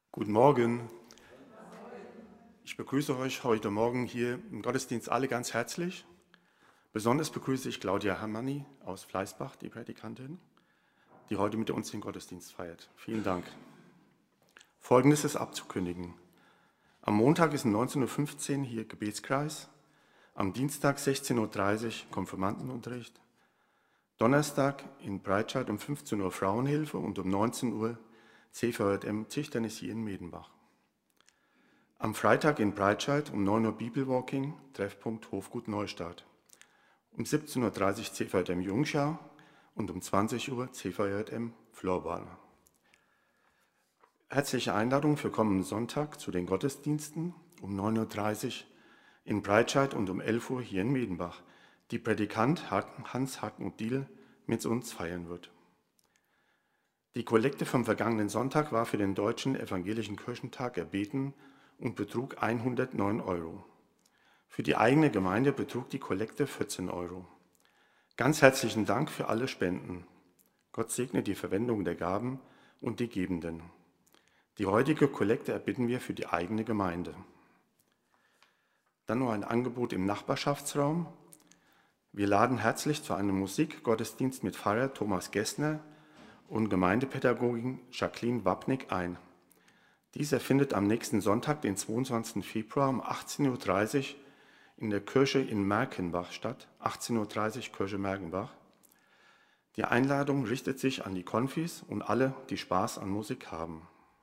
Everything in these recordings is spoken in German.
Guten Morgen. Ich begrüße euch heute Morgen hier im Gottesdienst alle ganz herzlich. Besonders begrüße ich Claudia Hermanni aus Fleißbach, die Predikantin, die heute mit uns den Gottesdienst feiert. Vielen Dank. Folgendes ist abzukündigen. Am Montag ist um 19:15 Uhr hier Gebetskreis, am Dienstag 16:30 Uhr Konfirmandenunterricht, Donnerstag in Breitscheid um 15 Uhr Frauenhilfe und um 19 Uhr CVJM Tischtennis hier in Medenbach. Am Freitag in Breitscheid um 9 Uhr Bibelwalking, Treffpunkt Hofgut Neustadt. Um 17:30 Uhr CVJM Jungschau und um 20 Uhr CVJM Floorball. Herzliche Einladung für kommenden Sonntag zu den Gottesdiensten um 9:30 Uhr in Breitscheid und um 11 Uhr hier in Medenbach, die Predikant Hans Hartmut Diehl mit uns feiern wird. Die Kollekte vom vergangenen Sonntag war für den Deutschen Evangelischen Kirchentag erbeten und betrug 109 Euro. Für die eigene Gemeinde betrug die Kollekte 14 Euro. Ganz herzlichen Dank für alle Spenden. Gott segne die Verwendung der Gaben und die Gebenden. Die heutige Kollekte erbitten wir für die eigene Gemeinde. Dann noch ein Angebot im Nachbarschaftsraum. Wir laden herzlich zu einem Musikgottesdienst mit Pfarrer Thomas Gessner und Gemeindepädagogin Jacqueline Wapnick ein. Dieser findet am nächsten Sonntag, den 22. Februar um 18:30 Uhr in der Kirche in Merkenbach statt. 18:30 Uhr Kirche Merkenbach. Die Einladung richtet sich an die Konfis und alle, die Spaß an Musik haben.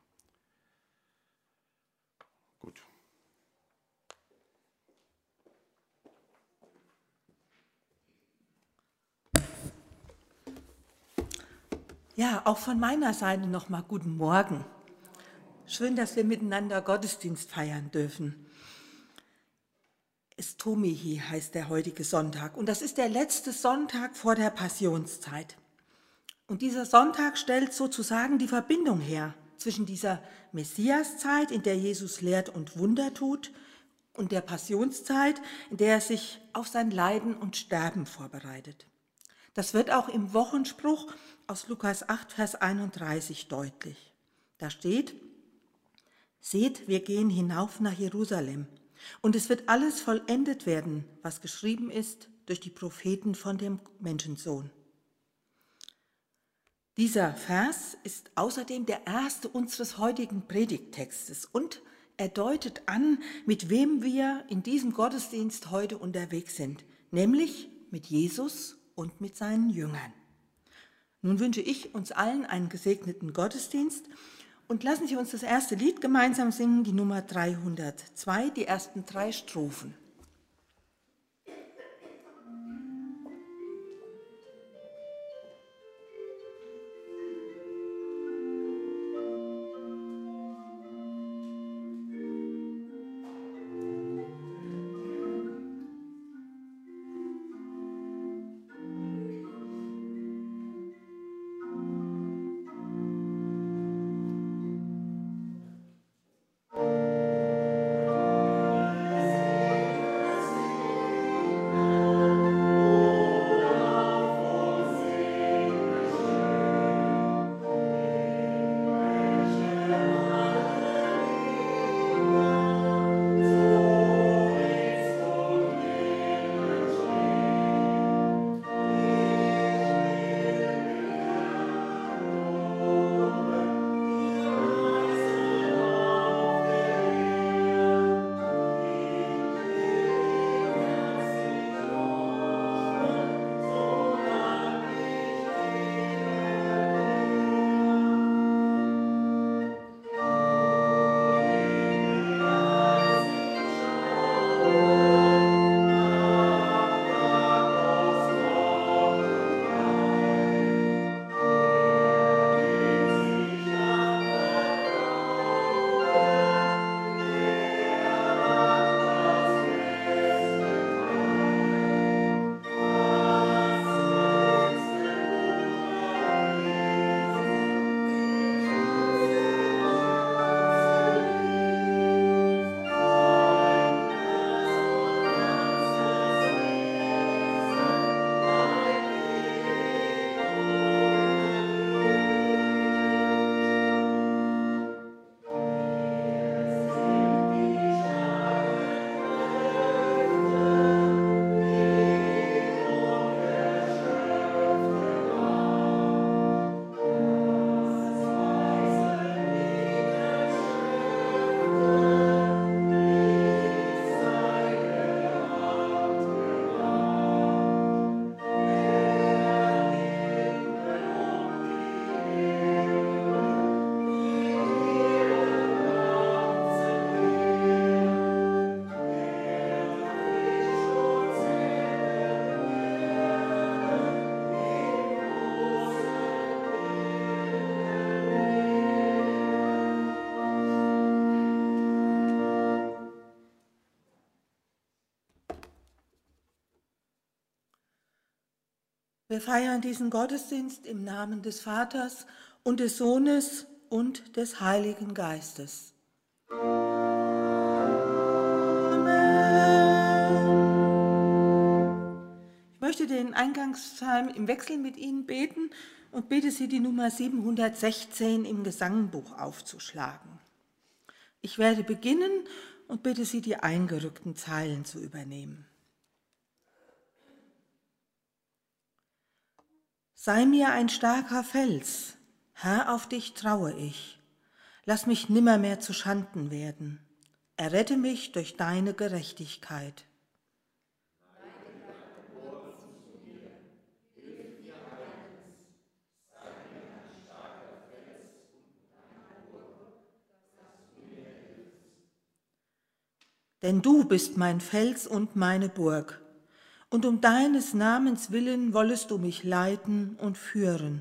Gut. Ja, auch von meiner Seite nochmal guten Morgen. Schön, dass wir miteinander Gottesdienst feiern dürfen. Estomihi heißt der heutige Sonntag und das ist der letzte Sonntag vor der Passionszeit. Und dieser Sonntag stellt sozusagen die Verbindung her zwischen dieser Messiaszeit, in der Jesus lehrt und Wunder tut, und der Passionszeit, in der er sich auf sein Leiden und Sterben vorbereitet. Das wird auch im Wochenspruch aus Lukas 8, Vers 31 deutlich. Da steht: Seht, wir gehen hinauf nach Jerusalem, und es wird alles vollendet werden, was geschrieben ist durch die Propheten von dem Menschensohn. Dieser Vers ist außerdem der erste unseres heutigen Predigttextes und er deutet an, mit wem wir in diesem Gottesdienst heute unterwegs sind, nämlich mit Jesus und mit seinen Jüngern. Nun wünsche ich uns allen einen gesegneten Gottesdienst und lassen Sie uns das erste Lied gemeinsam singen, die Nummer 302, die ersten 3 Strophen. Wir feiern diesen Gottesdienst im Namen des Vaters und des Sohnes und des Heiligen Geistes. Ich möchte den Eingangspsalm im Wechsel mit Ihnen beten und bitte Sie, die Nummer 716 im Gesangbuch aufzuschlagen. Ich werde beginnen und bitte Sie, die eingerückten Zeilen zu übernehmen. Sei mir ein starker Fels, Herr, auf dich traue ich. Lass mich nimmermehr zu Schanden werden. Errette mich durch deine Gerechtigkeit. Denn du bist mein Fels und meine Burg, und um deines Namens willen wollest du mich leiten und führen.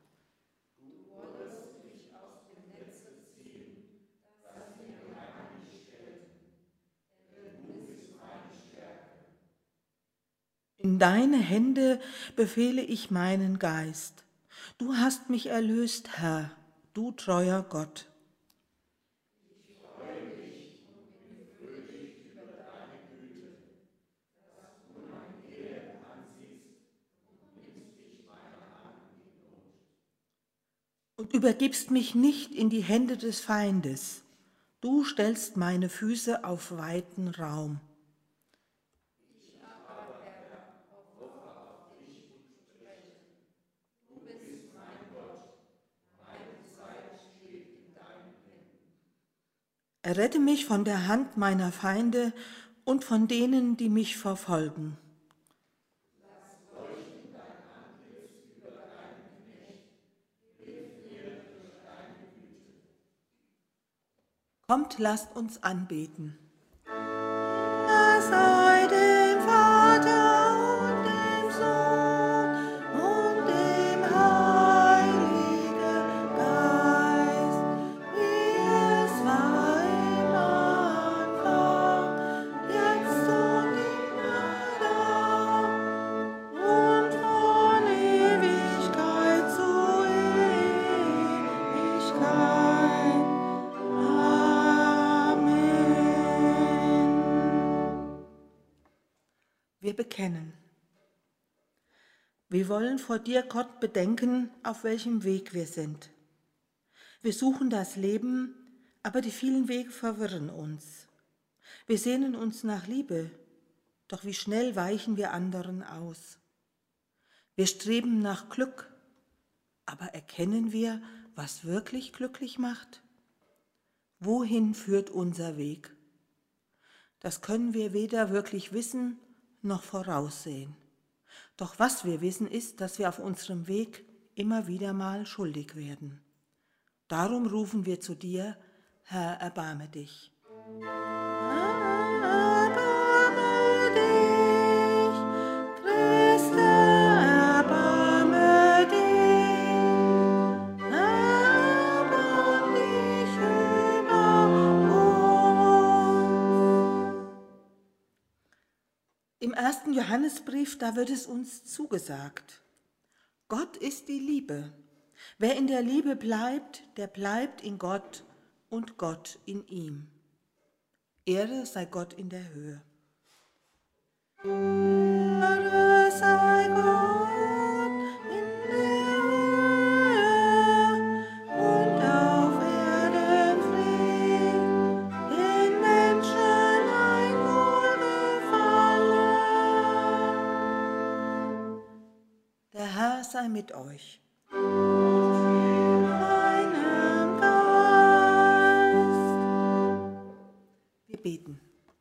In deine Hände befehle ich meinen Geist. Du hast mich erlöst, Herr, du treuer Gott. Und übergibst mich nicht in die Hände des Feindes. Du stellst meine Füße auf weiten Raum. Errette mich von der Hand meiner Feinde und von denen, die mich verfolgen. Kommt, lasst uns anbeten. Sei dem Vater und dem Sohn und dem Heiligen Geist, wie es war im Anfang, jetzt und immer und von Ewigkeit zu Ewigkeit. Wir bekennen. Wir wollen vor dir, Gott, bedenken, auf welchem Weg wir sind. Wir suchen das Leben, aber die vielen Wege verwirren uns. Wir sehnen uns nach Liebe, doch wie schnell weichen wir anderen aus. Wir streben nach Glück, aber erkennen wir, was wirklich glücklich macht? Wohin führt unser Weg? Das können wir weder wirklich wissen, noch voraussehen. Doch was wir wissen ist, dass wir auf unserem Weg immer wieder mal schuldig werden. Darum rufen wir zu dir, Herr, erbarme dich. Erbarme dich, Christe, erbarme dich, erbarme dich über uns. Im 1. Johannesbrief, da wird es uns zugesagt. Gott ist die Liebe. Wer in der Liebe bleibt, der bleibt in Gott und Gott in ihm. Ehre sei Gott in der Höhe. Ehre sei Gott in der Höhe und auf Erden Frieden, den Menschen ein Wohlgefallen. Der Herr sei mit euch. Deinem Geist. Wir beten.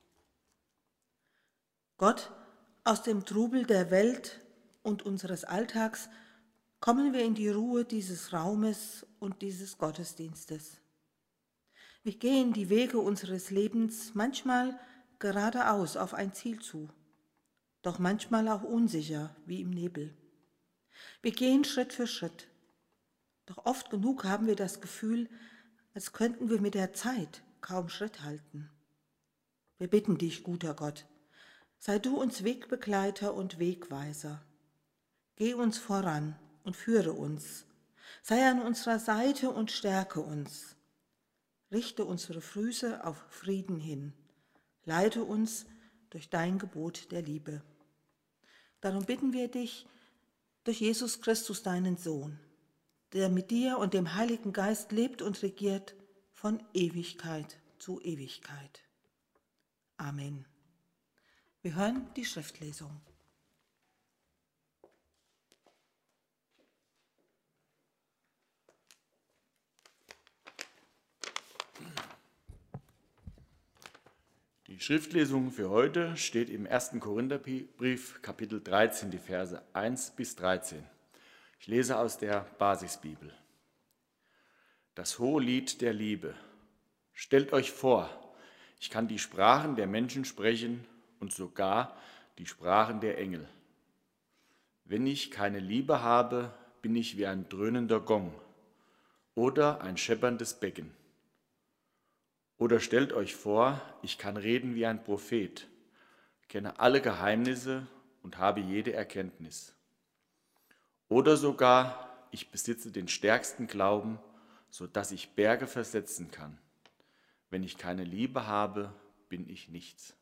Gott, aus dem Trubel der Welt und unseres Alltags kommen wir in die Ruhe dieses Raumes und dieses Gottesdienstes. Wir gehen die Wege unseres Lebens manchmal geradeaus auf ein Ziel zu, doch manchmal auch unsicher wie im Nebel. Wir gehen Schritt für Schritt, doch oft genug haben wir das Gefühl, als könnten wir mit der Zeit kaum Schritt halten. Wir bitten dich, guter Gott, sei du uns Wegbegleiter und Wegweiser. Geh uns voran und führe uns. Sei an unserer Seite und stärke uns. Richte unsere Füße auf Frieden hin. Leite uns durch dein Gebot der Liebe. Darum bitten wir dich durch Jesus Christus, deinen Sohn, der mit dir und dem Heiligen Geist lebt und regiert von Ewigkeit zu Ewigkeit. Amen. Wir hören die Schriftlesung. Die Schriftlesung für heute steht im 1. Korintherbrief, Kapitel 13, die Verse 1 bis 13. Ich lese aus der Basisbibel. Das hohe Lied der Liebe. Stellt euch vor, ich kann die Sprachen der Menschen sprechen und sogar die Sprachen der Engel. Wenn ich keine Liebe habe, bin ich wie ein dröhnender Gong oder ein schepperndes Becken. Oder stellt euch vor, ich kann reden wie ein Prophet, kenne alle Geheimnisse und habe jede Erkenntnis. Oder sogar, ich besitze den stärksten Glauben, sodass ich Berge versetzen kann. Wenn ich keine Liebe habe, bin ich nichts.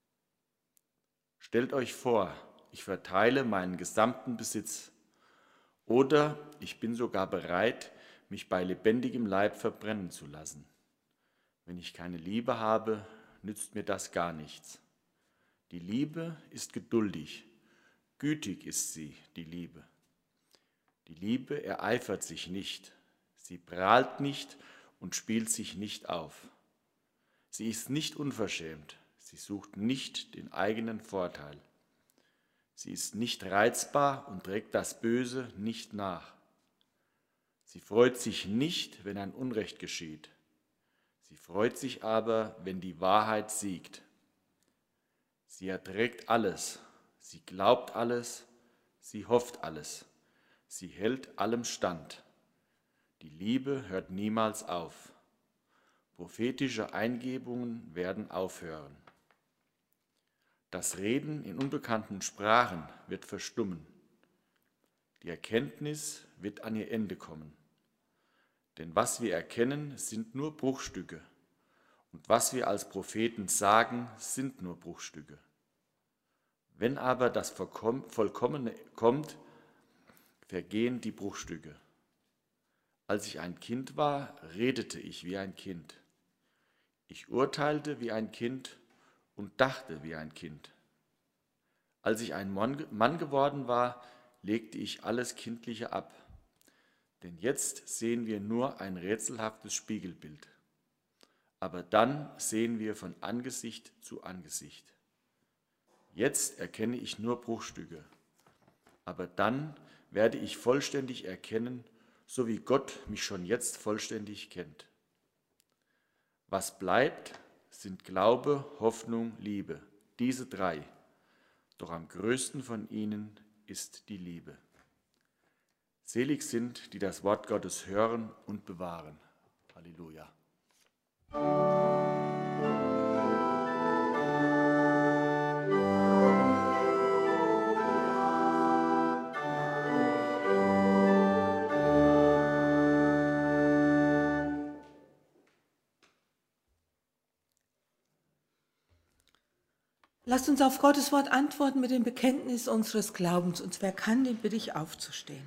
Stellt euch vor, ich verteile meinen gesamten Besitz. Oder ich bin sogar bereit, mich bei lebendigem Leib verbrennen zu lassen. Wenn ich keine Liebe habe, nützt mir das gar nichts. Die Liebe ist geduldig, gütig ist sie, die Liebe. Die Liebe ereifert sich nicht, sie prahlt nicht und spielt sich nicht auf. Sie ist nicht unverschämt, sie sucht nicht den eigenen Vorteil. Sie ist nicht reizbar und trägt das Böse nicht nach. Sie freut sich nicht, wenn ein Unrecht geschieht. Sie freut sich aber, wenn die Wahrheit siegt. Sie erträgt alles, sie glaubt alles, sie hofft alles, sie hält allem stand. Die Liebe hört niemals auf. Prophetische Eingebungen werden aufhören. Das Reden in unbekannten Sprachen wird verstummen. Die Erkenntnis wird an ihr Ende kommen. Denn was wir erkennen, sind nur Bruchstücke. Und was wir als Propheten sagen, sind nur Bruchstücke. Wenn aber das Vollkommene kommt, vergehen die Bruchstücke. Als ich ein Kind war, redete ich wie ein Kind. Ich urteilte wie ein Kind und dachte wie ein Kind. Als ich ein Mann geworden war, legte ich alles Kindliche ab. Denn jetzt sehen wir nur ein rätselhaftes Spiegelbild. Aber dann sehen wir von Angesicht zu Angesicht. Jetzt erkenne ich nur Bruchstücke. Aber dann werde ich vollständig erkennen, so wie Gott mich schon jetzt vollständig kennt. Was bleibt, sind Glaube, Hoffnung, Liebe, diese drei. Doch am größten von ihnen ist die Liebe. Selig sind, die das Wort Gottes hören und bewahren. Halleluja. Lasst uns auf Gottes Wort antworten mit dem Bekenntnis unseres Glaubens. Und wer kann, den bitte ich aufzustehen.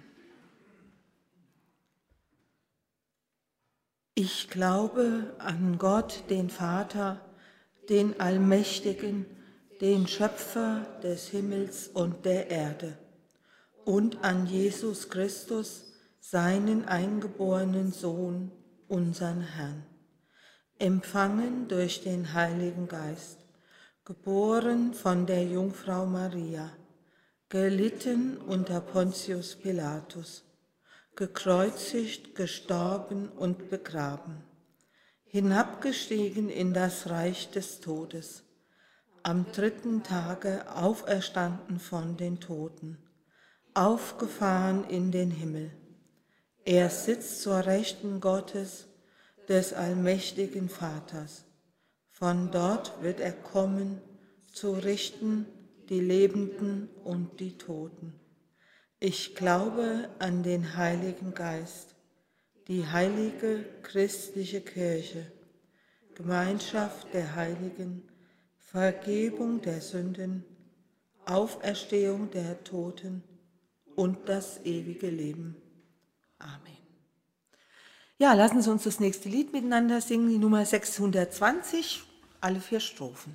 Ich glaube an Gott, den Vater, den Allmächtigen, den Schöpfer des Himmels und der Erde, und an Jesus Christus, seinen eingeborenen Sohn, unseren Herrn, empfangen durch den Heiligen Geist, geboren von der Jungfrau Maria, gelitten unter Pontius Pilatus, gekreuzigt, gestorben und begraben, hinabgestiegen in das Reich des Todes, am dritten Tage auferstanden von den Toten, aufgefahren in den Himmel. Er sitzt zur Rechten Gottes, des allmächtigen Vaters. Von dort wird er kommen, zu richten die Lebenden und die Toten. Ich glaube an den Heiligen Geist, die heilige christliche Kirche, Gemeinschaft der Heiligen, Vergebung der Sünden, Auferstehung der Toten und das ewige Leben. Amen. Ja, lassen Sie uns das nächste Lied miteinander singen, die Nummer 620, alle 4 Strophen.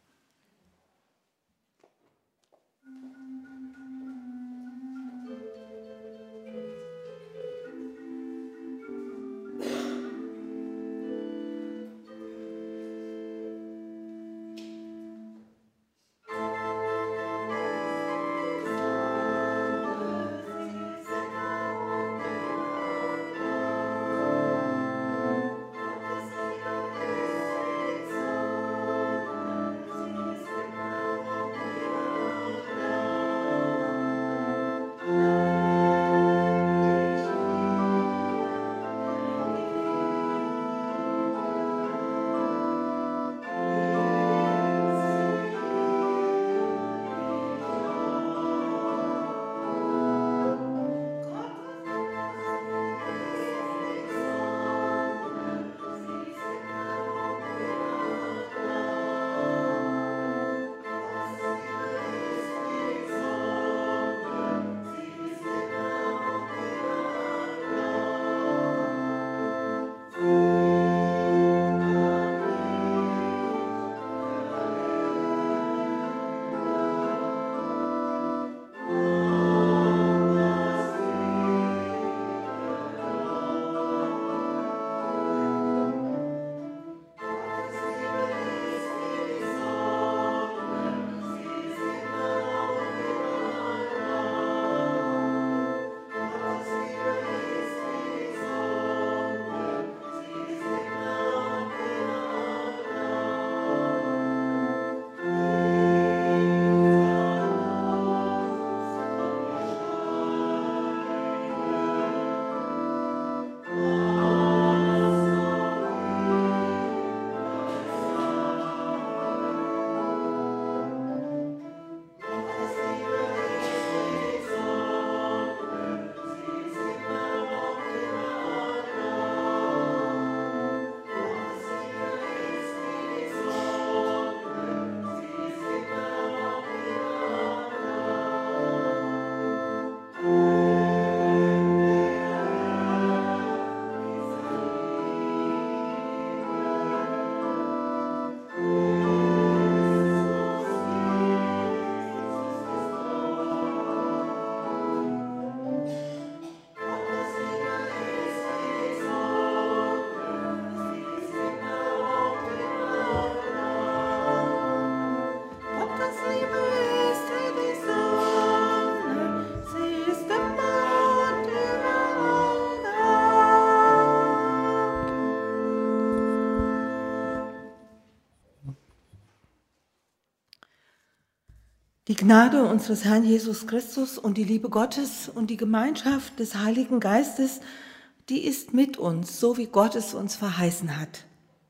Die Gnade unseres Herrn Jesus Christus und die Liebe Gottes und die Gemeinschaft des Heiligen Geistes, die ist mit uns, so wie Gott es uns verheißen hat.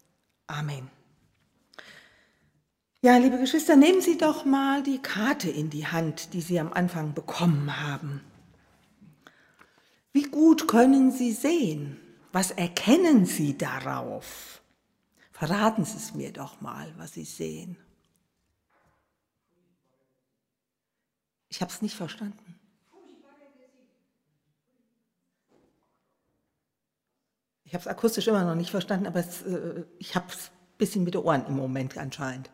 Amen. Ja, liebe Geschwister, nehmen Sie doch mal die Karte in die Hand, die Sie am Anfang bekommen haben. Wie gut können Sie sehen? Was erkennen Sie darauf? Verraten Sie es mir doch mal, was Sie sehen. Ich habe es nicht verstanden. Ich habe es akustisch immer noch nicht verstanden, aber ich habe es ein bisschen mit den Ohren im Moment anscheinend.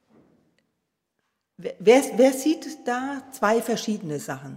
Wer sieht da 2 verschiedene Sachen?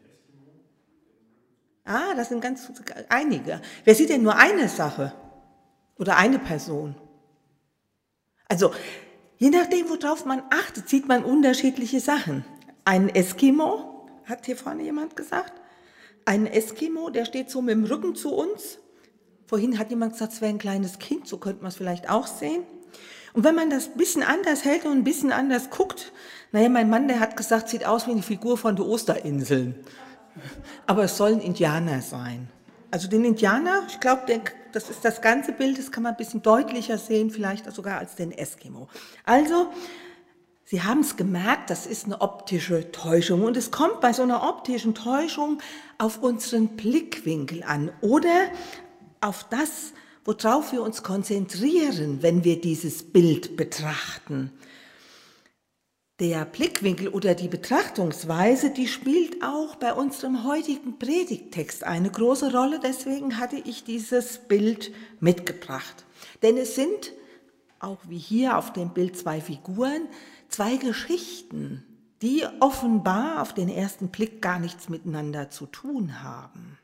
Ah, das sind ganz einige. Wer sieht denn nur eine Sache oder eine Person? Also, je nachdem, worauf man achtet, sieht man unterschiedliche Sachen. Ein Eskimo, hat hier vorne jemand gesagt, ein Eskimo, der steht so mit dem Rücken zu uns. Vorhin hat jemand gesagt, es wäre ein kleines Kind, so könnte man es vielleicht auch sehen. Und wenn man das ein bisschen anders hält und ein bisschen anders guckt, naja, mein Mann, der hat gesagt, sieht aus wie eine Figur von den Osterinseln. Aber es sollen Indianer sein. Also den Indianer, ich glaube, das ist das ganze Bild, das kann man ein bisschen deutlicher sehen, vielleicht sogar als den Eskimo. Also, Sie haben es gemerkt, das ist eine optische Täuschung und es kommt bei so einer optischen Täuschung auf unseren Blickwinkel an oder auf das, worauf wir uns konzentrieren, wenn wir dieses Bild betrachten. Der Blickwinkel oder die Betrachtungsweise, die spielt auch bei unserem heutigen Predigttext eine große Rolle, deswegen hatte ich dieses Bild mitgebracht. Denn es sind, auch wie hier auf dem Bild, zwei Figuren, zwei Geschichten, die offenbar auf den ersten Blick gar nichts miteinander zu tun haben.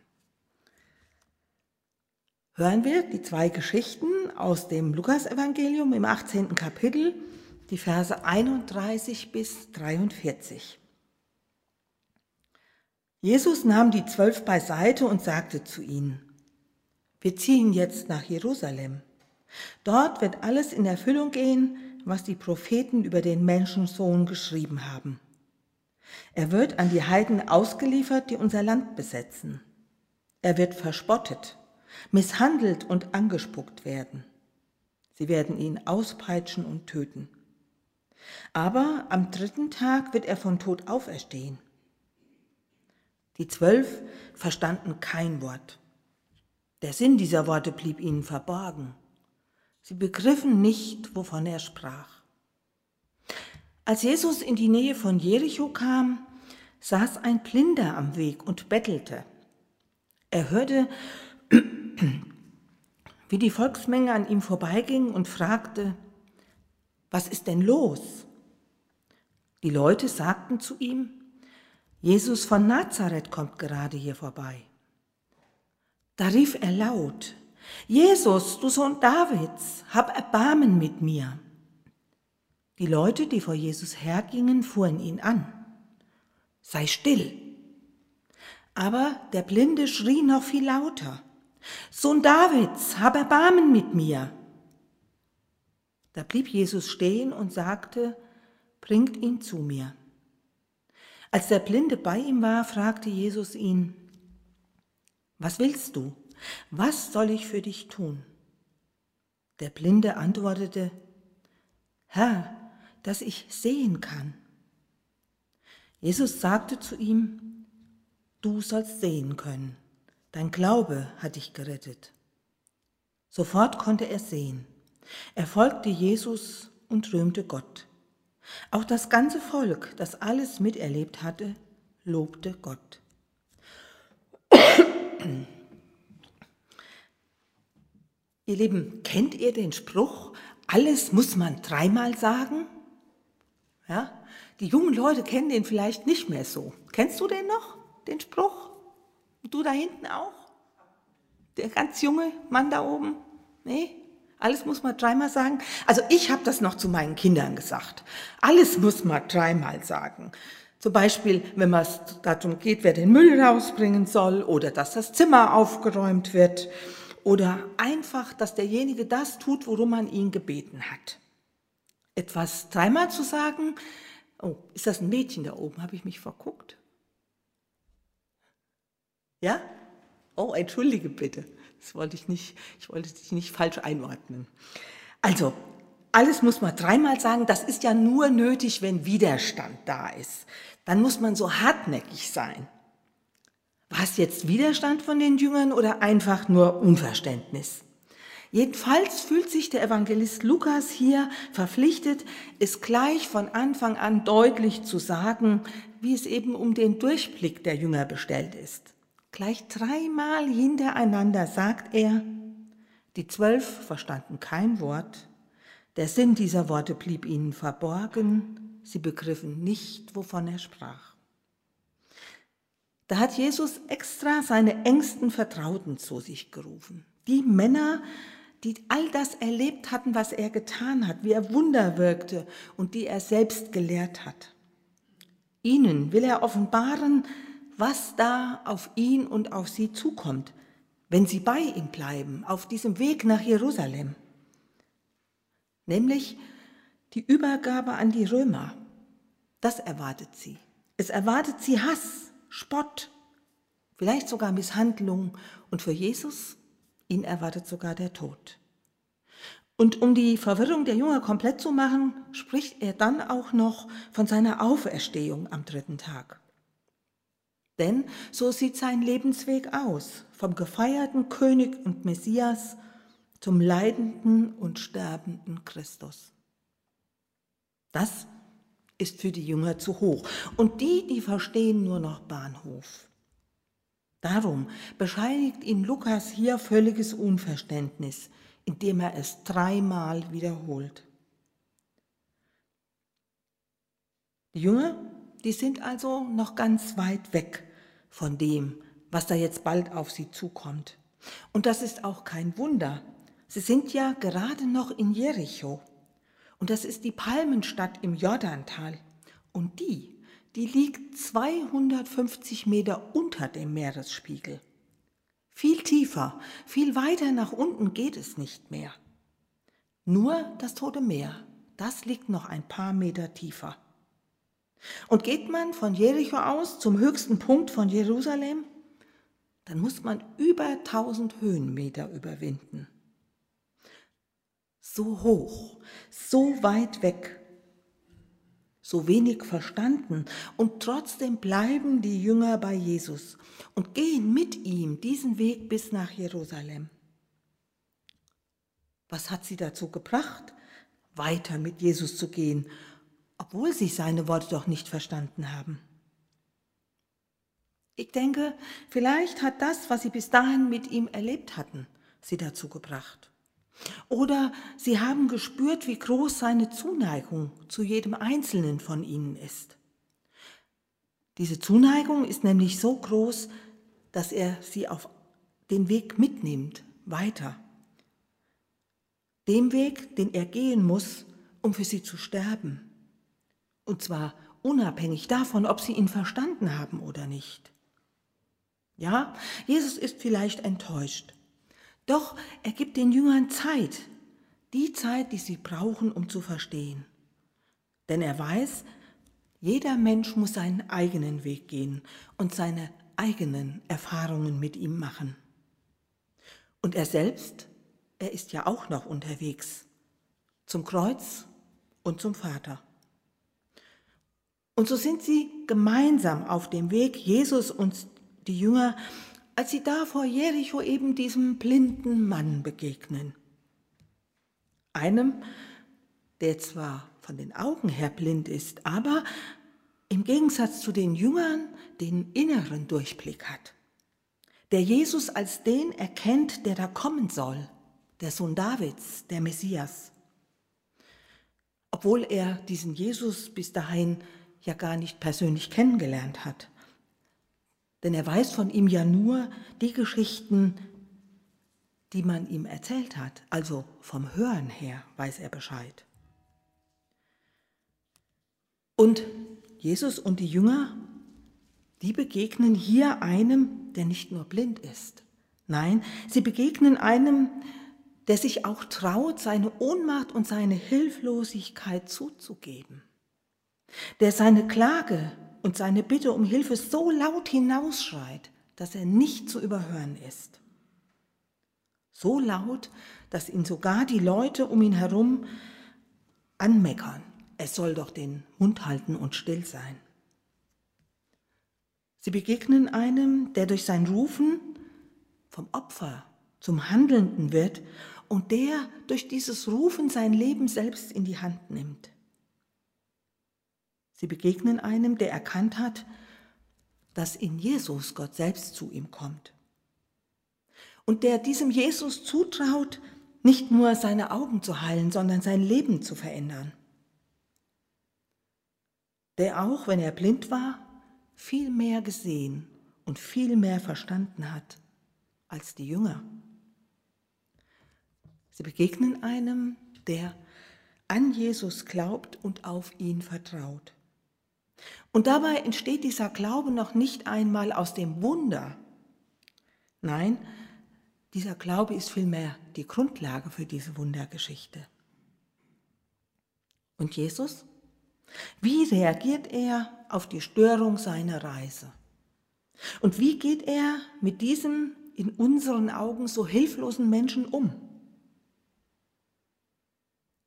Hören wir die zwei Geschichten aus dem Lukasevangelium im 18. Kapitel, die Verse 31 bis 43. Jesus nahm die 12 beiseite und sagte zu ihnen: Wir ziehen jetzt nach Jerusalem. Dort wird alles in Erfüllung gehen, was die Propheten über den Menschensohn geschrieben haben. Er wird an die Heiden ausgeliefert, die unser Land besetzen. Er wird verspottet, misshandelt und angespuckt werden. Sie werden ihn auspeitschen und töten. Aber am 3. Tag wird er von Tod auferstehen. Die 12 verstanden kein Wort. Der Sinn dieser Worte blieb ihnen verborgen. Sie begriffen nicht, wovon er sprach. Als Jesus in die Nähe von Jericho kam, saß ein Blinder am Weg und bettelte. Er hörte, wie die Volksmenge an ihm vorbeiging und fragte: Was ist denn los? Die Leute sagten zu ihm: Jesus von Nazareth kommt gerade hier vorbei. Da rief er laut: Jesus, du Sohn Davids, hab Erbarmen mit mir. Die Leute, die vor Jesus hergingen, fuhren ihn an: Sei still. Aber der Blinde schrie noch viel lauter: Sohn Davids, hab Erbarmen mit mir. Da blieb Jesus stehen und sagte: Bringt ihn zu mir. Als der Blinde bei ihm war, fragte Jesus ihn: Was willst du? Was soll ich für dich tun? Der Blinde antwortete: Herr, dass ich sehen kann. Jesus sagte zu ihm: Du sollst sehen können. Dein Glaube hat dich gerettet. Sofort konnte er sehen. Er folgte Jesus und rühmte Gott. Auch das ganze Volk, das alles miterlebt hatte, lobte Gott. Ihr Lieben, kennt ihr den Spruch, alles muss man dreimal sagen? Ja? Die jungen Leute kennen den vielleicht nicht mehr so. Kennst du den noch, den Spruch? Und du da hinten auch? Der ganz junge Mann da oben? Nee? Alles muss man dreimal sagen? Also ich habe das noch zu meinen Kindern gesagt. Alles muss man dreimal sagen. Zum Beispiel, wenn es darum geht, wer den Müll rausbringen soll oder dass das Zimmer aufgeräumt wird oder einfach, dass derjenige das tut, worum man ihn gebeten hat. Etwas dreimal zu sagen, oh, ist das ein Mädchen da oben? Habe ich mich verguckt? Ja? Oh, entschuldige bitte. Ich wollte dich nicht falsch einordnen. Also, alles muss man dreimal sagen, das ist ja nur nötig, wenn Widerstand da ist. Dann muss man so hartnäckig sein. War es jetzt Widerstand von den Jüngern oder einfach nur Unverständnis? Jedenfalls fühlt sich der Evangelist Lukas hier verpflichtet, es gleich von Anfang an deutlich zu sagen, wie es eben um den Durchblick der Jünger bestellt ist. Gleich dreimal hintereinander sagt er, die 12 verstanden kein Wort, der Sinn dieser Worte blieb ihnen verborgen, sie begriffen nicht, wovon er sprach. Da hat Jesus extra seine engsten Vertrauten zu sich gerufen. Die Männer, die all das erlebt hatten, was er getan hat, wie er Wunder wirkte und die er selbst gelehrt hat. Ihnen will er offenbaren, was da auf ihn und auf sie zukommt, wenn sie bei ihm bleiben, auf diesem Weg nach Jerusalem. Nämlich die Übergabe an die Römer. Das erwartet sie. Es erwartet sie Hass, Spott, vielleicht sogar Misshandlung und für Jesus, ihn erwartet sogar der Tod. Und um die Verwirrung der Jünger komplett zu machen, spricht er dann auch noch von seiner Auferstehung am 3. Tag. Denn so sieht sein Lebensweg aus, vom gefeierten König und Messias zum leidenden und sterbenden Christus. Das ist für die Jünger zu hoch. Und die verstehen nur noch Bahnhof. Darum bescheinigt ihnen Lukas hier völliges Unverständnis, indem er es 3-mal wiederholt. Die Jünger, die sind also noch ganz weit weg von dem, was da jetzt bald auf sie zukommt. Und das ist auch kein Wunder. Sie sind ja gerade noch in Jericho. Und das ist die Palmenstadt im Jordantal. Und die liegt 250 Meter unter dem Meeresspiegel. Viel tiefer, viel weiter nach unten geht es nicht mehr. Nur das Tote Meer, das liegt noch ein paar Meter tiefer. Und geht man von Jericho aus zum höchsten Punkt von Jerusalem, dann muss man über 1000 Höhenmeter überwinden. So hoch, so weit weg, so wenig verstanden und trotzdem bleiben die Jünger bei Jesus und gehen mit ihm diesen Weg bis nach Jerusalem. Was hat sie dazu gebracht, weiter mit Jesus zu gehen, obwohl sie seine Worte doch nicht verstanden haben? Ich denke, vielleicht hat das, was sie bis dahin mit ihm erlebt hatten, sie dazu gebracht. Oder sie haben gespürt, wie groß seine Zuneigung zu jedem Einzelnen von ihnen ist. Diese Zuneigung ist nämlich so groß, dass er sie auf den Weg mitnimmt, weiter. Dem Weg, den er gehen muss, um für sie zu sterben. Und zwar unabhängig davon, ob sie ihn verstanden haben oder nicht. Ja, Jesus ist vielleicht enttäuscht. Doch er gibt den Jüngern Zeit, die Zeit, die sie brauchen, um zu verstehen. Denn er weiß, jeder Mensch muss seinen eigenen Weg gehen und seine eigenen Erfahrungen mit ihm machen. Und er selbst, er ist ja auch noch unterwegs, zum Kreuz und zum Vater. Und so sind sie gemeinsam auf dem Weg, Jesus und die Jünger, als sie da vor Jericho eben diesem blinden Mann begegnen. Einem, der zwar von den Augen her blind ist, aber im Gegensatz zu den Jüngern den inneren Durchblick hat. Der Jesus als den erkennt, der da kommen soll, der Sohn Davids, der Messias. Obwohl er diesen Jesus bis dahin ja gar nicht persönlich kennengelernt hat. Denn er weiß von ihm ja nur die Geschichten, die man ihm erzählt hat. Also vom Hören her weiß er Bescheid. Und Jesus und die Jünger, die begegnen hier einem, der nicht nur blind ist. Nein, sie begegnen einem, der sich auch traut, seine Ohnmacht und seine Hilflosigkeit zuzugeben. Der seine Klage und seine Bitte um Hilfe so laut hinausschreit, dass er nicht zu überhören ist. So laut, dass ihn sogar die Leute um ihn herum anmeckern. Er soll doch den Mund halten und still sein. Sie begegnen einem, der durch sein Rufen vom Opfer zum Handelnden wird und der durch dieses Rufen sein Leben selbst in die Hand nimmt. Sie begegnen einem, der erkannt hat, dass in Jesus Gott selbst zu ihm kommt. Und der diesem Jesus zutraut, nicht nur seine Augen zu heilen, sondern sein Leben zu verändern. Der auch, wenn er blind war, viel mehr gesehen und viel mehr verstanden hat als die Jünger. Sie begegnen einem, der an Jesus glaubt und auf ihn vertraut. Und dabei entsteht dieser Glaube noch nicht einmal aus dem Wunder. Nein, dieser Glaube ist vielmehr die Grundlage für diese Wundergeschichte. Und Jesus? Wie reagiert er auf die Störung seiner Reise? Und wie geht er mit diesem in unseren Augen so hilflosen Menschen um?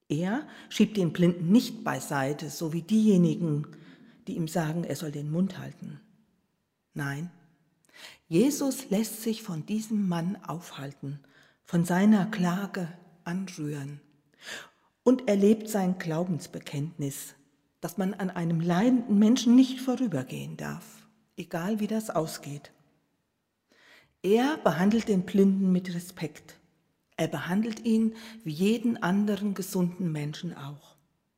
Er schiebt den Blinden nicht beiseite, so wie diejenigen, die ihm sagen, er soll den Mund halten. Nein, Jesus lässt sich von diesem Mann aufhalten, von seiner Klage anrühren und erlebt sein Glaubensbekenntnis, dass man an einem leidenden Menschen nicht vorübergehen darf, egal wie das ausgeht. Er behandelt den Blinden mit Respekt. Er behandelt ihn wie jeden anderen gesunden Menschen auch.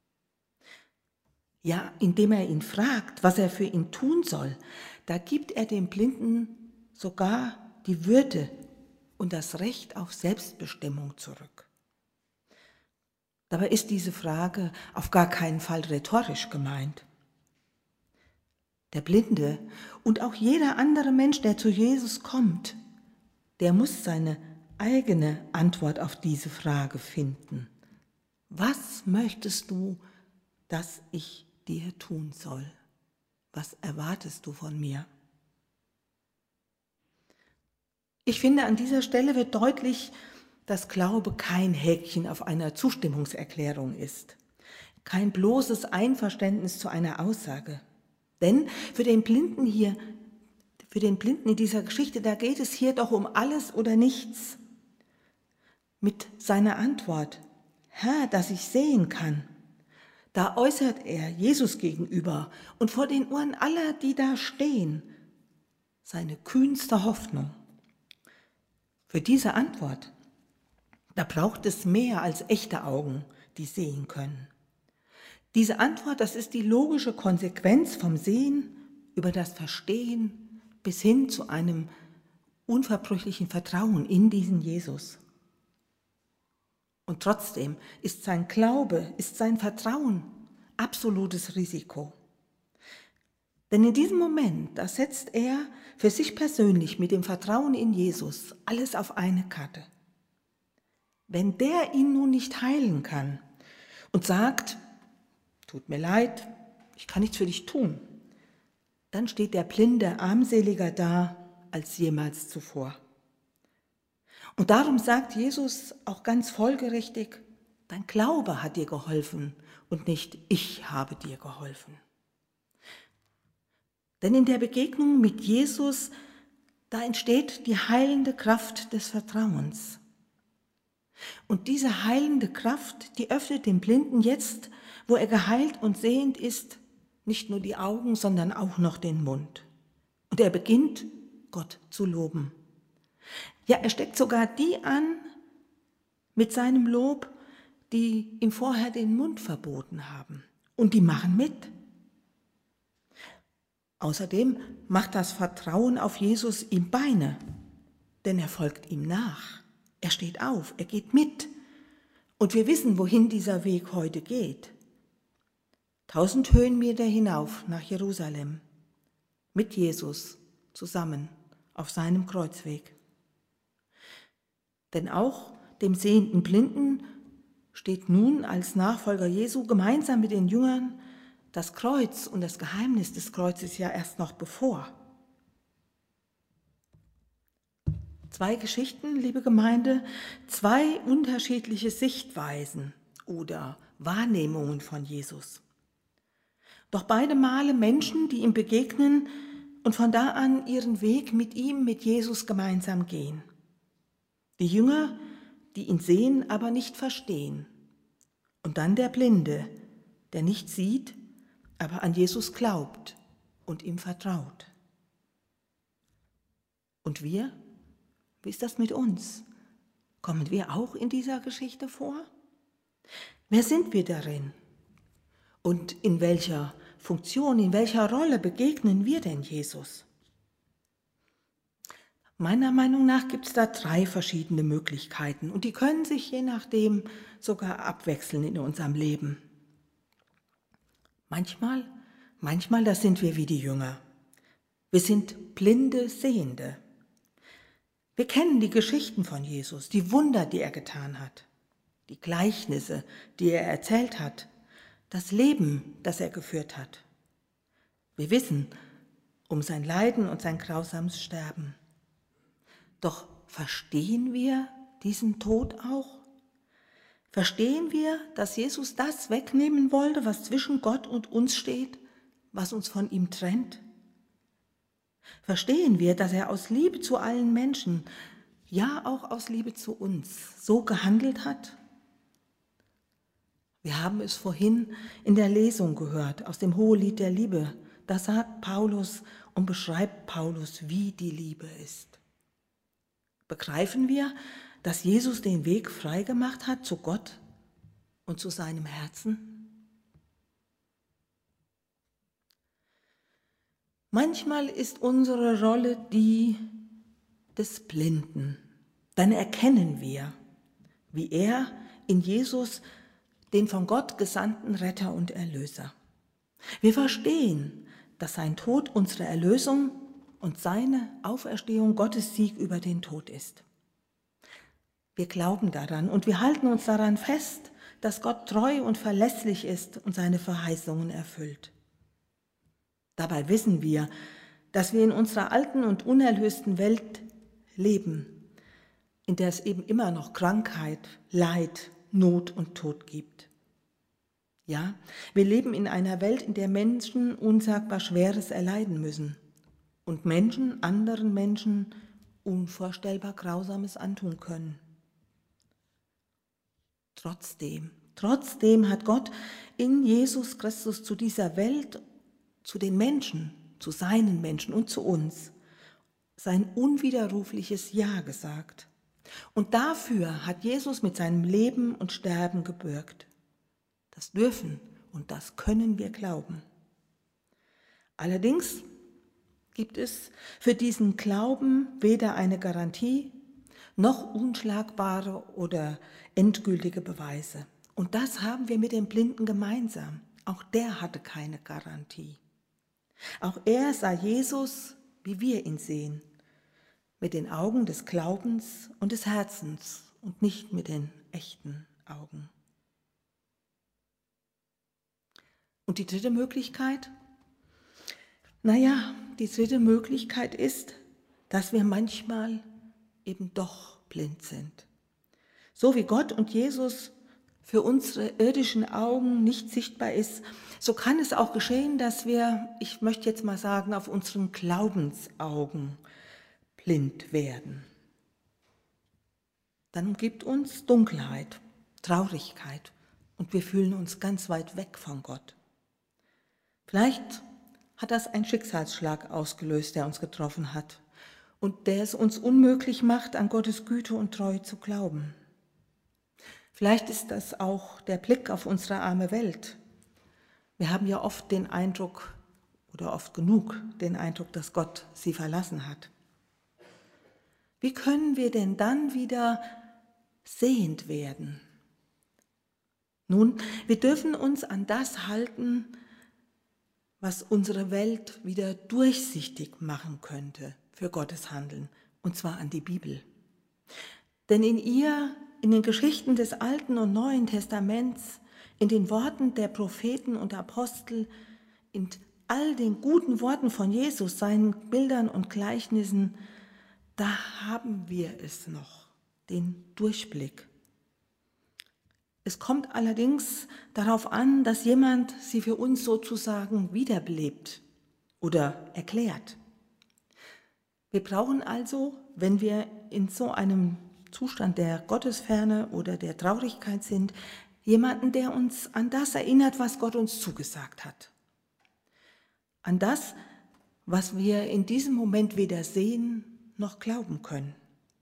Ja, indem er ihn fragt, was er für ihn tun soll, da gibt er dem Blinden sogar die Würde und das Recht auf Selbstbestimmung zurück. Dabei ist diese Frage auf gar keinen Fall rhetorisch gemeint. Der Blinde und auch jeder andere Mensch, der zu Jesus kommt, der muss seine eigene Antwort auf diese Frage finden. Was möchtest du, dass ich dir tun soll? Was erwartest du von mir? Ich finde, an dieser Stelle wird deutlich, dass Glaube kein Häkchen auf einer Zustimmungserklärung ist, kein bloßes Einverständnis zu einer Aussage. Denn für den Blinden in dieser Geschichte, da geht es hier doch um alles oder nichts. Mit seiner Antwort, Herr, dass ich sehen kann, da äußert er Jesus gegenüber und vor den Ohren aller, die da stehen, seine kühnste Hoffnung. Für diese Antwort, da braucht es mehr als echte Augen, die sehen können. Diese Antwort, das ist die logische Konsequenz vom Sehen über das Verstehen bis hin zu einem unverbrüchlichen Vertrauen in diesen Jesus. Und trotzdem ist sein Glaube, ist sein Vertrauen absolutes Risiko. Denn in diesem Moment, da setzt er für sich persönlich mit dem Vertrauen in Jesus alles auf eine Karte. Wenn der ihn nun nicht heilen kann und sagt, tut mir leid, ich kann nichts für dich tun, dann steht der Blinde armseliger da als jemals zuvor. Und darum sagt Jesus auch ganz folgerichtig, dein Glaube hat dir geholfen und nicht ich habe dir geholfen. Denn in der Begegnung mit Jesus, da entsteht die heilende Kraft des Vertrauens. Und diese heilende Kraft, die öffnet dem Blinden jetzt, wo er geheilt und sehend ist, nicht nur die Augen, sondern auch noch den Mund. Und er beginnt, Gott zu loben. Ja, er steckt sogar die an mit seinem Lob, die ihm vorher den Mund verboten haben. Und die machen mit. Außerdem macht das Vertrauen auf Jesus ihm Beine, denn er folgt ihm nach. Er steht auf, er geht mit. Und wir wissen, wohin dieser Weg heute geht. 1000 Höhenmeter hinauf nach Jerusalem, mit Jesus zusammen auf seinem Kreuzweg. Denn auch dem sehenden Blinden steht nun als Nachfolger Jesu gemeinsam mit den Jüngern das Kreuz und das Geheimnis des Kreuzes ja erst noch bevor. 2 Geschichten, liebe Gemeinde, 2 unterschiedliche Sichtweisen oder Wahrnehmungen von Jesus. Doch beide Male Menschen, die ihm begegnen und von da an ihren Weg mit ihm, mit Jesus gemeinsam gehen. Die Jünger, die ihn sehen, aber nicht verstehen. Und dann der Blinde, der nicht sieht, aber an Jesus glaubt und ihm vertraut. Und wir? Wie ist das mit uns? Kommen wir auch in dieser Geschichte vor? Wer sind wir darin? Und in welcher Funktion, in welcher Rolle begegnen wir denn Jesus? Meiner Meinung nach gibt es da 3 verschiedene Möglichkeiten und die können sich je nachdem sogar abwechseln in unserem Leben. Manchmal, das sind wir wie die Jünger. Wir sind blinde Sehende. Wir kennen die Geschichten von Jesus, die Wunder, die er getan hat, die Gleichnisse, die er erzählt hat, das Leben, das er geführt hat. Wir wissen um sein Leiden und sein grausames Sterben. Doch verstehen wir diesen Tod auch? Verstehen wir, dass Jesus das wegnehmen wollte, was zwischen Gott und uns steht, was uns von ihm trennt? Verstehen wir, dass er aus Liebe zu allen Menschen, ja auch aus Liebe zu uns, so gehandelt hat? Wir haben es vorhin in der Lesung gehört, aus dem Hohelied der Liebe. Da sagt Paulus und beschreibt Paulus, wie die Liebe ist. Begreifen wir, dass Jesus den Weg freigemacht hat zu Gott und zu seinem Herzen? Manchmal ist unsere Rolle die des Blinden. Dann erkennen wir, wie er in Jesus den von Gott gesandten Retter und Erlöser. Wir verstehen, dass sein Tod unsere Erlösung und seine Auferstehung Gottes Sieg über den Tod ist. Wir glauben daran und wir halten uns daran fest, dass Gott treu und verlässlich ist und seine Verheißungen erfüllt. Dabei wissen wir, dass wir in unserer alten und unerlösten Welt leben, in der es eben immer noch Krankheit, Leid, Not und Tod gibt. Ja, wir leben in einer Welt, in der Menschen unsagbar Schweres erleiden müssen und Menschen anderen Menschen unvorstellbar Grausames antun können. Trotzdem hat Gott in Jesus Christus zu dieser Welt, zu den Menschen, zu seinen Menschen und zu uns sein unwiderrufliches Ja gesagt. Und dafür hat Jesus mit seinem Leben und Sterben gebürgt. Das dürfen und das können wir glauben. Allerdings gibt es für diesen Glauben weder eine Garantie noch unschlagbare oder endgültige Beweise. Und das haben wir mit dem Blinden gemeinsam. Auch der hatte keine Garantie. Auch er sah Jesus, wie wir ihn sehen, mit den Augen des Glaubens und des Herzens und nicht mit den echten Augen. Und die dritte Möglichkeit? Die dritte Möglichkeit ist, dass wir manchmal eben doch blind sind. So wie Gott und Jesus für unsere irdischen Augen nicht sichtbar ist, so kann es auch geschehen, dass wir, ich möchte jetzt mal sagen, auf unseren Glaubensaugen blind werden. Dann umgibt uns Dunkelheit, Traurigkeit und wir fühlen uns ganz weit weg von Gott. Vielleicht hat das ein Schicksalsschlag ausgelöst, der uns getroffen hat und der es uns unmöglich macht, an Gottes Güte und Treue zu glauben. Vielleicht ist das auch der Blick auf unsere arme Welt. Wir haben ja oft den Eindruck, oder oft genug den Eindruck, dass Gott sie verlassen hat. Wie können wir denn dann wieder sehend werden? Nun, wir dürfen uns an das halten, was unsere Welt wieder durchsichtig machen könnte für Gottes Handeln, und zwar an die Bibel. Denn in ihr, in den Geschichten des Alten und Neuen Testaments, in den Worten der Propheten und Apostel, in all den guten Worten von Jesus, seinen Bildern und Gleichnissen, da haben wir es noch, den Durchblick. Es kommt allerdings darauf an, dass jemand sie für uns sozusagen wiederbelebt oder erklärt. Wir brauchen also, wenn wir in so einem Zustand der Gottesferne oder der Traurigkeit sind, jemanden, der uns an das erinnert, was Gott uns zugesagt hat. An das, was wir in diesem Moment weder sehen noch glauben können.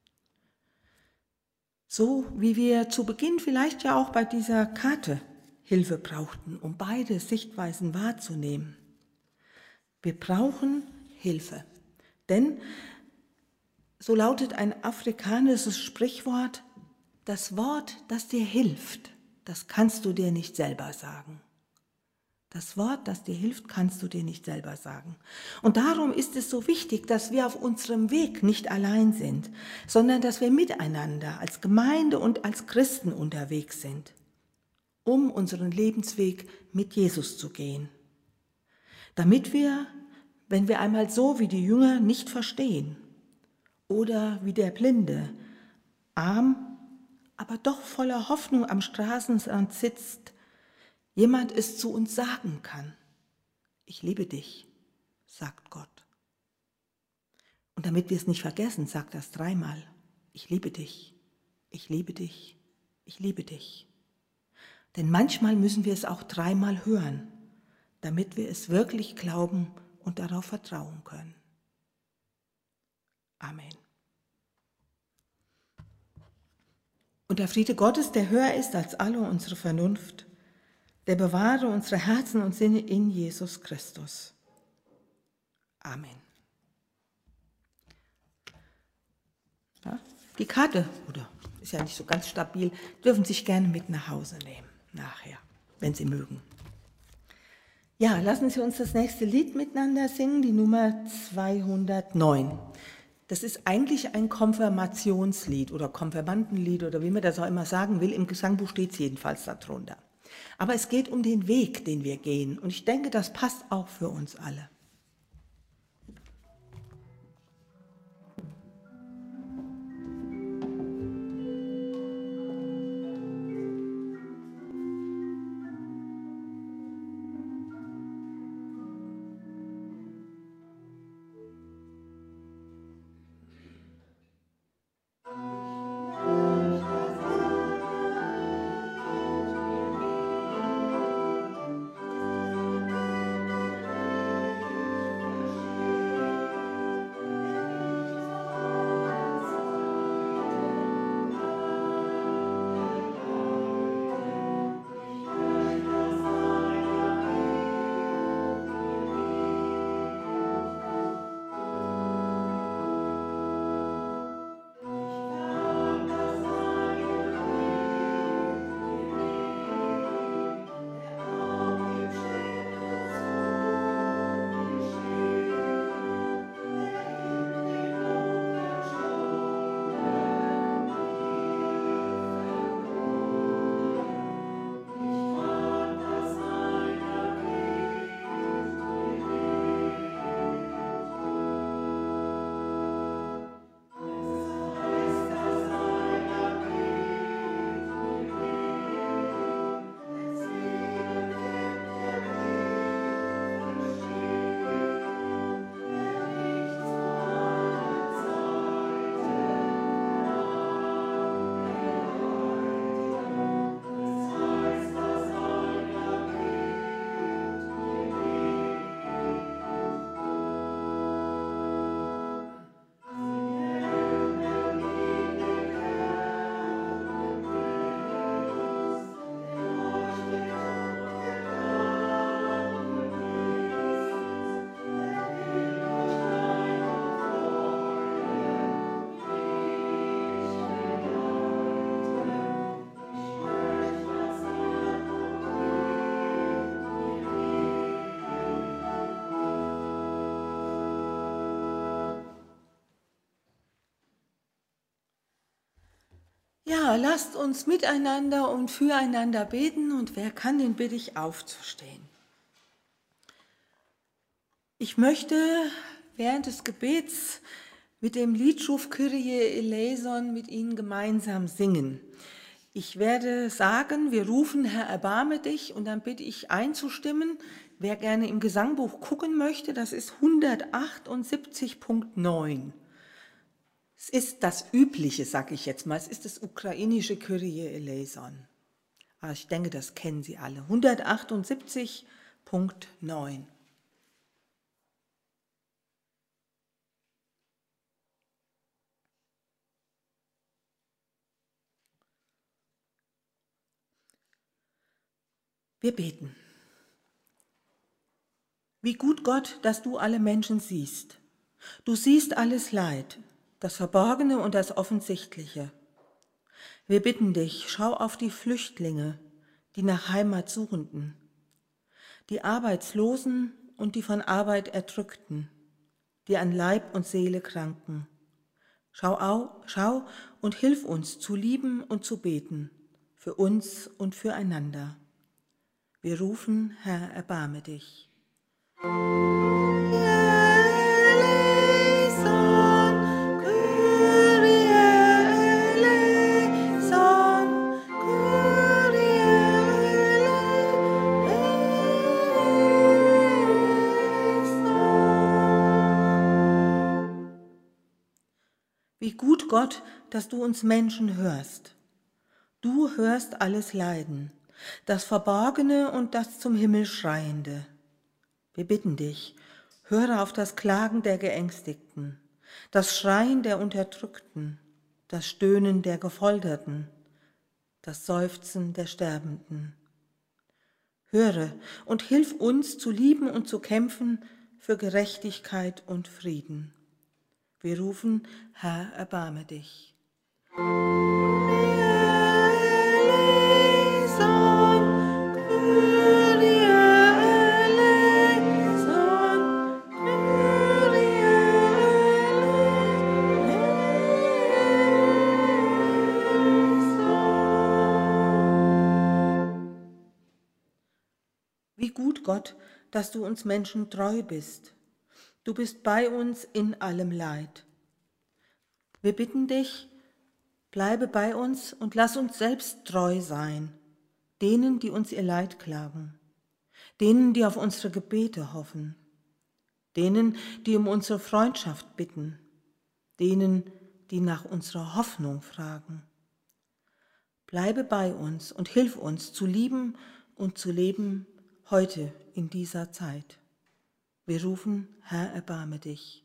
So wie wir zu Beginn vielleicht ja auch bei dieser Karte Hilfe brauchten, um beide Sichtweisen wahrzunehmen. Wir brauchen Hilfe, denn so lautet ein afrikanisches Sprichwort: Das Wort, das dir hilft, das kannst du dir nicht selber sagen. Das Wort, das dir hilft, kannst du dir nicht selber sagen. Und darum ist es so wichtig, dass wir auf unserem Weg nicht allein sind, sondern dass wir miteinander als Gemeinde und als Christen unterwegs sind, um unseren Lebensweg mit Jesus zu gehen. Damit wir, wenn wir einmal so wie die Jünger nicht verstehen oder wie der Blinde, arm aber doch voller Hoffnung am Straßenrand sitzt, jemand es zu uns sagen kann. Ich liebe dich, sagt Gott. Und damit wir es nicht vergessen, sagt das 3-mal. Ich liebe dich, ich liebe dich, ich liebe dich. Denn manchmal müssen wir es auch 3-mal hören, damit wir es wirklich glauben und darauf vertrauen können. Amen. Und der Friede Gottes, der höher ist als alle unsere Vernunft, der bewahre unsere Herzen und Sinne in Jesus Christus. Amen. Ja, die Karte, oder ist ja nicht so ganz stabil, dürfen sich gerne mit nach Hause nehmen, nachher, wenn Sie mögen. Ja, lassen Sie uns das nächste Lied miteinander singen, die Nummer 209. Das ist eigentlich ein Konfirmationslied oder Konfirmandenlied oder wie man das auch immer sagen will. Im Gesangbuch steht es jedenfalls darunter. Aber es geht um den Weg, den wir gehen. Und ich denke, das passt auch für uns alle. Ja, lasst uns miteinander und füreinander beten und wer kann, den bitte ich aufzustehen. Ich möchte während des Gebets mit dem Liedschuf Kyrie eleison mit Ihnen gemeinsam singen. Ich werde sagen, wir rufen Herr, erbarme dich und dann bitte ich einzustimmen. Wer gerne im Gesangbuch gucken möchte, das ist 178.9. Es ist das Übliche, sage ich jetzt mal, es ist das ukrainische Kyrie eleison. Aber ich denke, das kennen Sie alle. 178.9. Wir beten. Wie gut, Gott, dass du alle Menschen siehst. Du siehst alles Leid, das Verborgene und das Offensichtliche. Wir bitten dich, schau auf die Flüchtlinge, die nach Heimat Suchenden, die Arbeitslosen und die von Arbeit Erdrückten, die an Leib und Seele kranken. Schau und hilf uns zu lieben und zu beten, für uns und füreinander. Wir rufen, Herr, erbarme dich. Eleison, Kyrie eleison. gut, Gott, dass du uns Menschen hörst. Du hörst alles Leiden, das Verborgene und das zum Himmel Schreiende. Wir bitten dich, höre auf das Klagen der Geängstigten, das Schreien der Unterdrückten, das Stöhnen der Gefolterten, das Seufzen der Sterbenden. Höre und hilf uns zu lieben und zu kämpfen für Gerechtigkeit und Frieden. Wir rufen, Herr, erbarme dich. Wie gut, Gott, dass du uns Menschen treu bist. Du bist bei uns in allem Leid. Wir bitten dich, bleibe bei uns und lass uns selbst treu sein, denen, die uns ihr Leid klagen, denen, die auf unsere Gebete hoffen, denen, die um unsere Freundschaft bitten, denen, die nach unserer Hoffnung fragen. Bleibe bei uns und hilf uns zu lieben und zu leben heute in dieser Zeit. Wir rufen, Herr, erbarme dich.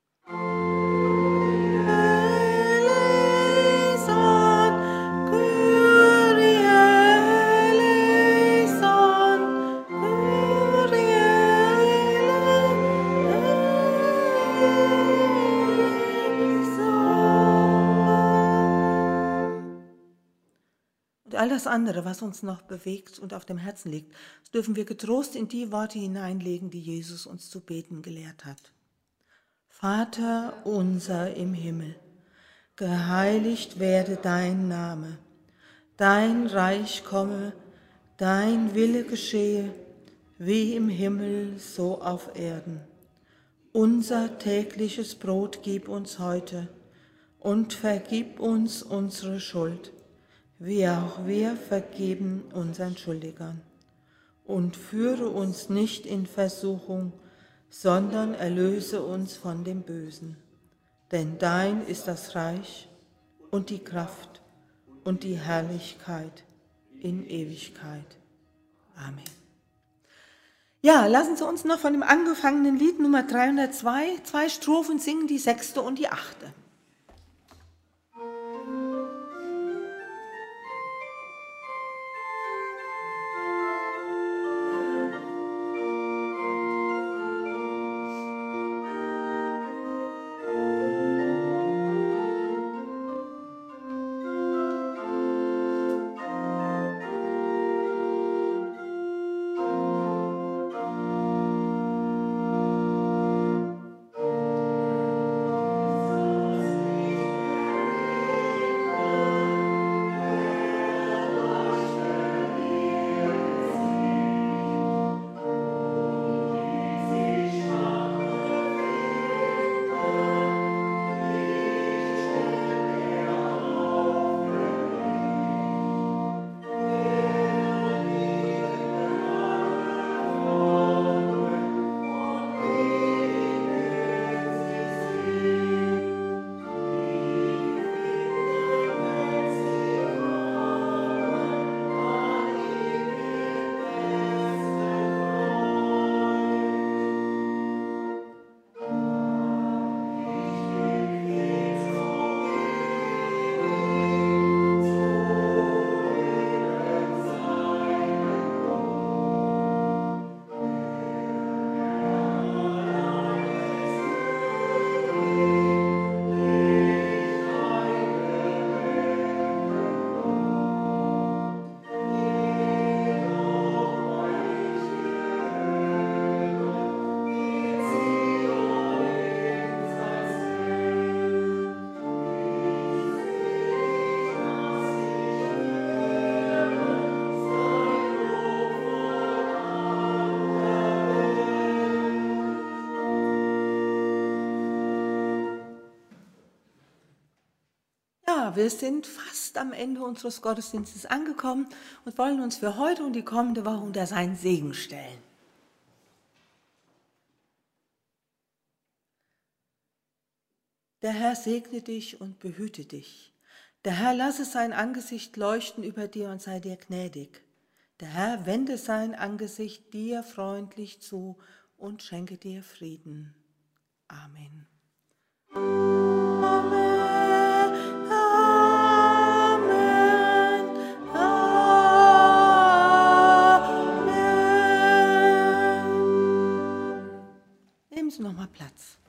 Und all das andere, was uns noch bewegt und auf dem Herzen liegt, das dürfen wir getrost in die Worte hineinlegen, die Jesus uns zu beten gelehrt hat. Vater unser im Himmel, geheiligt werde dein Name, dein Reich komme, dein Wille geschehe, wie im Himmel, so auf Erden. Unser tägliches Brot gib uns heute und vergib uns unsere Schuld, wie auch wir vergeben unseren Schuldigern. Und führe uns nicht in Versuchung, sondern erlöse uns von dem Bösen. Denn dein ist das Reich und die Kraft und die Herrlichkeit in Ewigkeit. Amen. Ja, lassen Sie uns noch von dem angefangenen Lied Nummer 302 2 Strophen singen, die 6. und die 8. Wir sind fast am Ende unseres Gottesdienstes angekommen und wollen uns für heute und die kommende Woche unter seinen Segen stellen. Der Herr segne dich und behüte dich. Der Herr lasse sein Angesicht leuchten über dir und sei dir gnädig. Der Herr wende sein Angesicht dir freundlich zu und schenke dir Frieden. Amen. Amen. Amen. Amen. Nehmen Sie noch mal Platz.